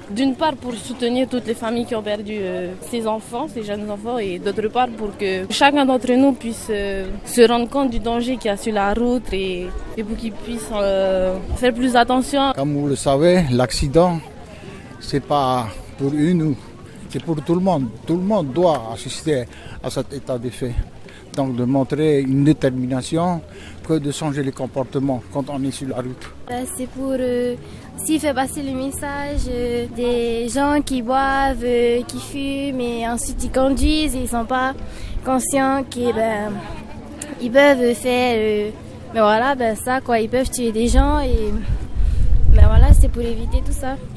D'une part pour soutenir toutes les familles qui ont perdu ces enfants, ces jeunes enfants, et d'autre part pour que chacun d'entre nous puisse se rendre compte du danger qu'il y a sur la route et pour qu'ils puissent faire plus attention. Comme vous le savez, l'accident, c'est pas pour une, c'est pour tout le monde. Tout le monde doit assister à cet état de fait. Donc de montrer une détermination que de changer les comportements quand on est sur la route. C'est pour aussi faire passer le message des gens qui boivent, qui fument et ensuite ils conduisent et ils ne sont pas conscients qu'ils peuvent faire ça quoi, ils peuvent tuer des gens et c'est pour éviter tout ça.